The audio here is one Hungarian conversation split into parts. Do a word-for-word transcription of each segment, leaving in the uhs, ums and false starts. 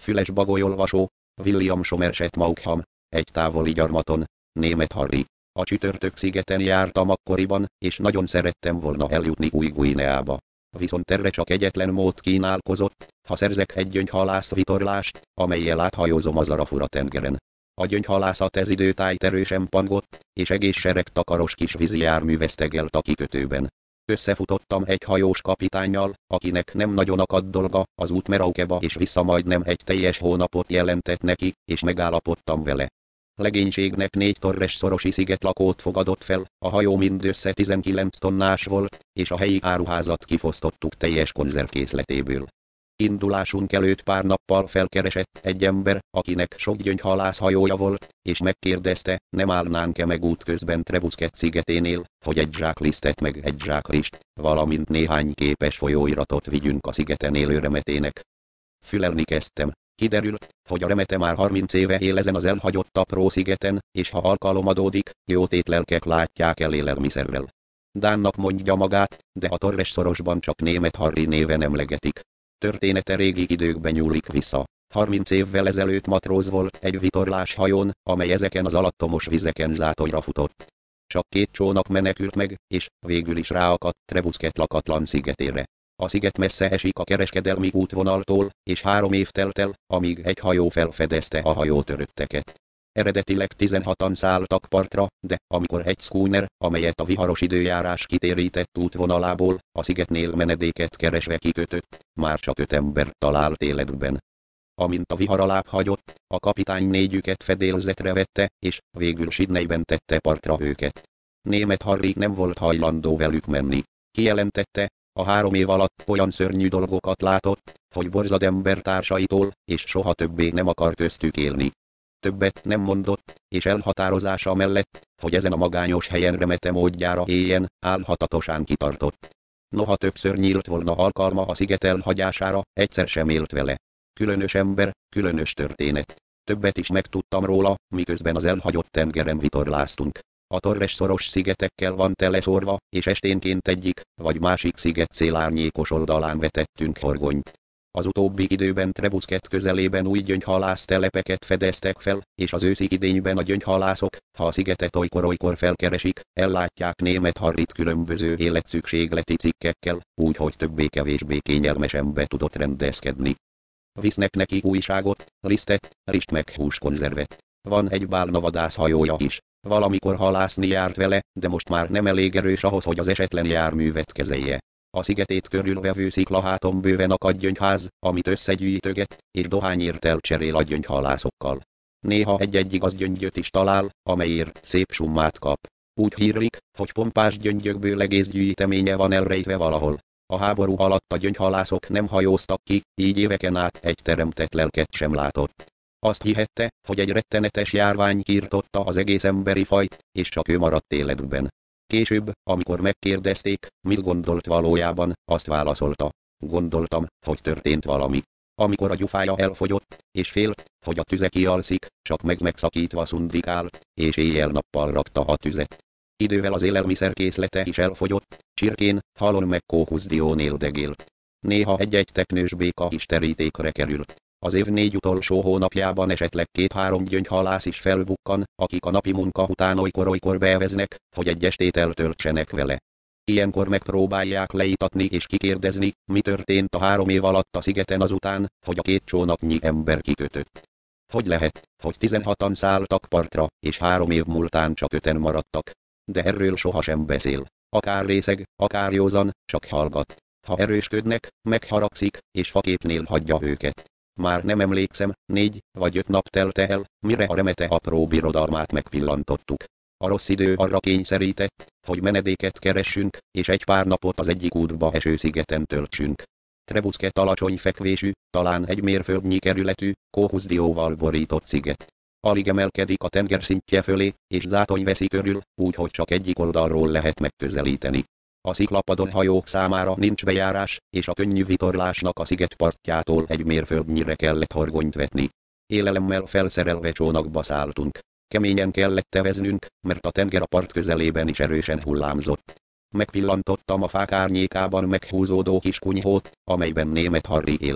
Füles bagolyolvasó, William Somerset Maugham, egy távoli gyarmaton, Németh Harry. A Csütörtök szigeten jártam akkoriban, és nagyon szerettem volna eljutni Új-Guineába. Viszont erre csak egyetlen mód kínálkozott, ha szerzek egy gyöngyhalász vitorlást, amellyel áthajózom az Arafura tengeren. A gyöngyhalászat ez időtájt erősen pangott, és egész sereg takaros kis vízi jármű vesztegelt a kikötőben. Összefutottam egy hajós kapitánnyal, akinek nem nagyon akadt dolga, az út Meraukeba és vissza majdnem egy teljes hónapot jelentett neki, és megállapodtam vele. Legénységnek négy Torres szorosi szigetlakót fogadott fel, a hajó mindössze tizenkilenc tonnás volt, és a helyi áruházat kifosztottuk teljes konzervkészletéből. Indulásunk előtt pár nappal felkeresett egy ember, akinek sok gyöngyhalász hajója volt, és megkérdezte, nem állnánk-e meg útközben Trebusket szigeténél, hogy egy zsák lisztet meg egy zsák rist, valamint néhány képes folyóiratot vigyünk a szigeten élő remetének. Fülelni kezdtem. Kiderült, hogy a remete már harminc éve él ezen az elhagyott apró szigeten, és ha alkalom adódik, jótétlelkek látják el élelmiszerrel. Dánnak mondja magát, de a Torres szorosban csak Németh Harry néven emlegetik. Története régi időkben nyúlik vissza. harminc évvel ezelőtt matróz volt egy vitorlás hajón, amely ezeken az alattomos vizeken zátonyra futott. Csak két csónak menekült meg, és végül is ráakadt Trebusket lakatlan szigetére. A sziget messze esik a kereskedelmi útvonaltól, és három év telt el, amíg egy hajó felfedezte a hajótörötteket. Eredetileg tizenhatan szálltak partra, de amikor egy schooner, amelyet a viharos időjárás kitérített útvonalából, a szigetnél menedéket keresve kikötött, már csak öt embert talált életben. Amint a vihar alább hagyott, a kapitány négyüket fedélzetre vette, és végül Sydneyben tette partra őket. Németh Harry nem volt hajlandó velük menni. Kijelentette, a három év alatt olyan szörnyű dolgokat látott, hogy borzad embertársaitól, és soha többé nem akar köztük élni. Többet nem mondott, és elhatározása mellett, hogy ezen a magányos helyen remete módjára éljen, álhatatosán kitartott. Noha többször nyílt volna alkalma a sziget elhagyására, egyszer sem élt vele. Különös ember, különös történet. Többet is megtudtam róla, miközben az elhagyott tengeren vitorláztunk. A Torres szoros szigetekkel van teleszórva, és esténként egyik vagy másik sziget szélárnyékos oldalán vetettünk horgonyt. Az utóbbi időben Trebusket közelében új gyöngyhalász telepeket fedeztek fel, és az őszi idényben a gyöngyhalászok, ha a szigetet olykor-olykor felkeresik, ellátják Németh Harryt különböző életszükségleti cikkekkel, úgyhogy többé-kevésbé kényelmesen be tudott rendezkedni. Visznek neki újságot, lisztet, rist meg húskonzervet. Van egy bálnavadász hajója is. Valamikor halászni járt vele, de most már nem elég erős ahhoz, hogy az esetlen járművet kezelje. A szigetét körülvevő sziklaháton bőven akad gyöngyház, amit összegyűjtöget, és dohányért elcserél a gyöngyhalászokkal. Néha egy-egy igaz gyöngyöt is talál, amelyért szép summát kap. Úgy hírlik, hogy pompás gyöngyökből egész gyűjteménye van elrejtve valahol. A háború alatt a gyöngyhalászok nem hajóztak ki, így éveken át egy teremtett lelket sem látott. Azt hihette, hogy egy rettenetes járvány kiirtotta az egész emberi fajt, és csak ő maradt életben. Később, amikor megkérdezték, mit gondolt valójában, azt válaszolta. Gondoltam, hogy történt valami. Amikor a gyufája elfogyott, és félt, hogy a tüze kialszik, csak meg megszakítva szundikált, és éjjel-nappal rakta a tüzet. Idővel az élelmiszerkészlete is elfogyott, csirkén, halon meg kókuszdión éldegélt. Néha egy-egy teknős béka is terítékre került. Az év négy utolsó hónapjában esetleg két-három gyöngyhalász is felbukkan, akik a napi munka után olykor-olykor beveznek, hogy egy estét eltöltsenek vele. Ilyenkor megpróbálják leítatni és kikérdezni, mi történt a három év alatt a szigeten azután, hogy a két csónaknyi ember kikötött. Hogy lehet, hogy tizenhatan szálltak partra, és három év múltán csak öten maradtak? De erről sohasem beszél. Akár részeg, akár józan, csak hallgat. Ha erősködnek, megharagszik, és faképnél hagyja őket. Már nem emlékszem, négy vagy öt nap telte el, mire a remete apró birodalmát megpillantottuk. A rossz idő arra kényszerített, hogy menedéket keressünk, és egy pár napot az egyik útba eső szigeten töltsünk. Trebusket alacsony fekvésű, talán egy mérföldnyi kerületű, kókuszdióval borított sziget. Alig emelkedik a tenger szintje fölé, és zátony veszi körül, úgyhogy csak egyik oldalról lehet megközelíteni. A sziklapadon hajók számára nincs bejárás, és a könnyű vitorlásnak a sziget partjától egy mérföldnyire kellett horgonyt vetni. Élelemmel felszerelve csónakba szálltunk. Keményen kellett teveznünk, mert a tenger a part közelében is erősen hullámzott. Megpillantottam a fák árnyékában meghúzódó kis kunyhót, amelyben Németh Harry él.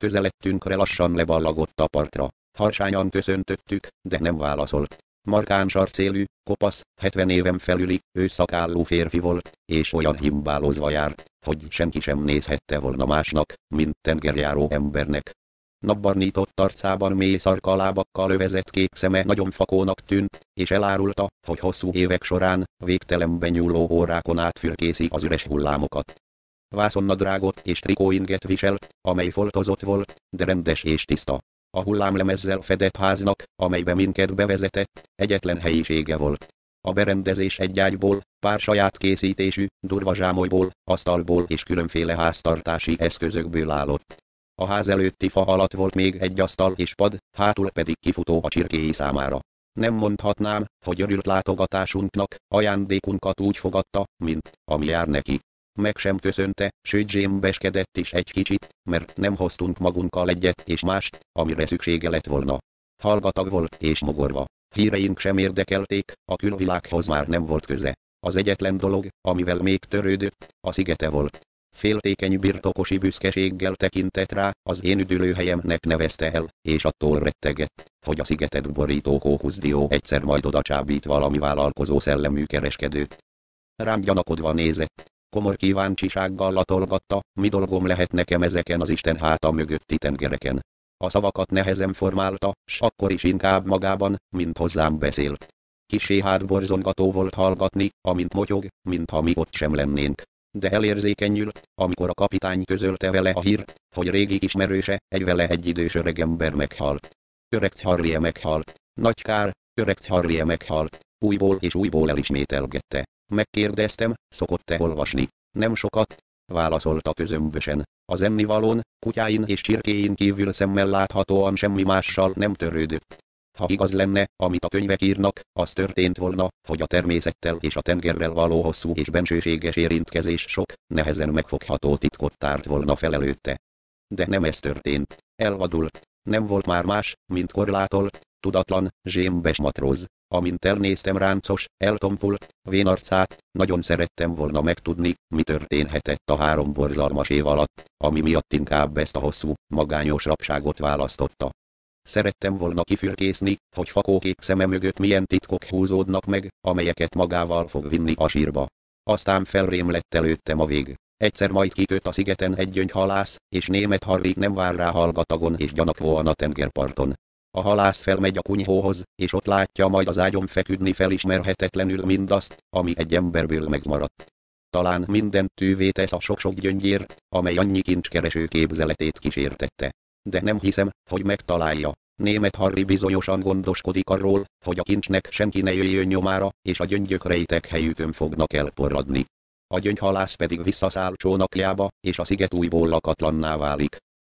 Közelettünkre lassan leballagott a partra. Harsányan köszöntöttük, de nem válaszolt. Markáns arcélű, kopasz, hetven éven felüli, ősszakállú férfi volt, és olyan himbálózva járt, hogy senki sem nézhette volna másnak, mint tengerjáró embernek. Napbarnított arcában mély szarkalábakkal övezett kék szeme nagyon fakónak tűnt, és elárulta, hogy hosszú évek során, végtelenben nyúló órákon át fürkészi az üres hullámokat. Vászonnadrágot és trikóinget viselt, amely foltozott volt, de rendes és tiszta. A hullámlemezzel fedett háznak, amelybe minket bevezetett, egyetlen helyisége volt. A berendezés egy ágyból, pár saját készítésű, durva zsámolyból, asztalból és különféle háztartási eszközökből állott. A ház előtti fa alatt volt még egy asztal és pad, hátul pedig kifutó a csirkéi számára. Nem mondhatnám, hogy örült látogatásunknak, ajándékunkat úgy fogadta, mint ami jár neki. Meg sem köszönte, sőt zsémbeskedett is egy kicsit, mert nem hoztunk magunkkal egyet és mást, amire szüksége lett volna. Hallgatag volt és mogorva. Híreink sem érdekelték, a külvilághoz már nem volt köze. Az egyetlen dolog, amivel még törődött, a szigete volt. Féltékeny birtokosi büszkeséggel tekintett rá, az én üdülőhelyemnek nevezte el, és attól rettegett, hogy a szigetet borító kókuszdió egyszer majd oda csábít valami vállalkozó szellemű kereskedőt. Rám gyanakodva nézett. Komor kíváncsisággal latolgatta, mi dolgom lehet nekem ezeken az Isten háta mögötti tengereken. A szavakat nehezen formálta, s akkor is inkább magában, mint hozzám beszélt. Kissé hátborzongató volt hallgatni, amint motyog, mintha mi ott sem lennénk. De elérzékenyült, amikor a kapitány közölte vele a hírt, hogy régi ismerőse, egy vele egyidős öregember meghalt. Öreg Harry meghalt. Nagy kár, öreg Harry meghalt. Újból és újból elismételgette. Megkérdeztem, szokott-e olvasni? Nem sokat, válaszolta közömbösen. Az ennivalón, kutyáin és csirkéin kívül szemmel láthatóan semmi mással nem törődött. Ha igaz lenne, amit a könyvek írnak, az történt volna, hogy a természettel és a tengerrel való hosszú és bensőséges érintkezés sok, nehezen megfogható titkot tárt volna fel előtte. De nem ez történt. Elvadult. Nem volt már más, mint korlátolt, tudatlan, zsémbes matróz. Amint elnéztem ráncos, eltompult, vén arcát, nagyon szerettem volna megtudni, mi történhetett a három borzalmas év alatt, ami miatt inkább ezt a hosszú, magányos rabságot választotta. Szerettem volna kifürkészni, hogy fakókék szeme mögött milyen titkok húzódnak meg, amelyeket magával fog vinni a sírba. Aztán felrém lett előttem a vég. Egyszer majd kiköt a szigeten egy gyöngyhalász, és német Harry nem vár rá hallgatagon és gyanakvóan a tengerparton. A halász felmegy a kunyhóhoz, és ott látja majd az ágyon feküdni felismerhetetlenül mindazt, ami egy emberből megmaradt. Talán mindent tűvé tesz a sok-sok gyöngyért, amely annyi kincskereső képzeletét kísértette. De nem hiszem, hogy megtalálja. Német Harry bizonyosan gondoskodik arról, hogy a kincsnek senki ne jöjjön nyomára, és a gyöngyök rejtek helyükön fognak elporradni. A gyöngyhalász pedig visszaszáll csónakjába, és a sziget újból lakatlanná válik.